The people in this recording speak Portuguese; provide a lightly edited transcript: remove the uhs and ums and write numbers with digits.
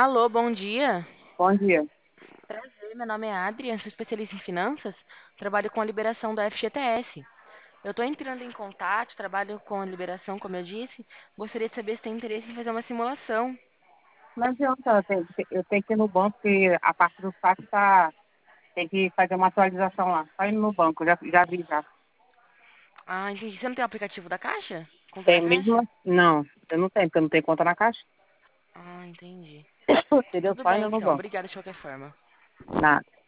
Alô, bom dia. Bom dia. Prazer, meu nome é Adrian, sou especialista em finanças, trabalho com a liberação da FGTS. Eu estou entrando em contato, trabalho com a liberação, como eu disse. Gostaria de saber se tem interesse em fazer uma simulação. Não adianta, eu tenho que ir no banco, porque a parte do saque tem que fazer uma atualização lá. Só ir no banco, já vi já. Ah, entendi. Você não tem o aplicativo da Caixa? Conta da Tem mesmo? Caixa? Não, eu não tenho, porque eu não tenho conta na caixa. Ah, entendi. Entendeu? Tudo Só bem, indo no então. banco. Obrigada de qualquer forma. Nada.